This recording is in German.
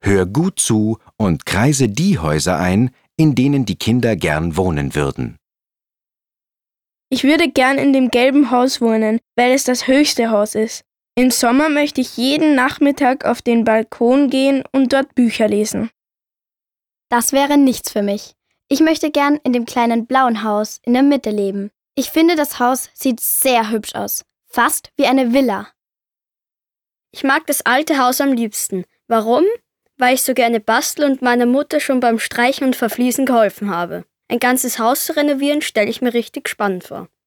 Hör gut zu und kreise die Häuser ein, in denen die Kinder gern wohnen würden. Ich würde gern in dem gelben Haus wohnen, weil es das höchste Haus ist. Im Sommer möchte ich jeden Nachmittag auf den Balkon gehen und dort Bücher lesen. Das wäre nichts für mich. Ich möchte gern in dem kleinen blauen Haus in der Mitte leben. Ich finde, das Haus sieht sehr hübsch aus. Fast wie eine Villa. Ich mag das alte Haus am liebsten. Warum? Weil ich so gerne bastel und meiner Mutter schon beim Streichen und Verfließen geholfen habe. Ein ganzes Haus zu renovieren, stelle ich mir richtig spannend vor.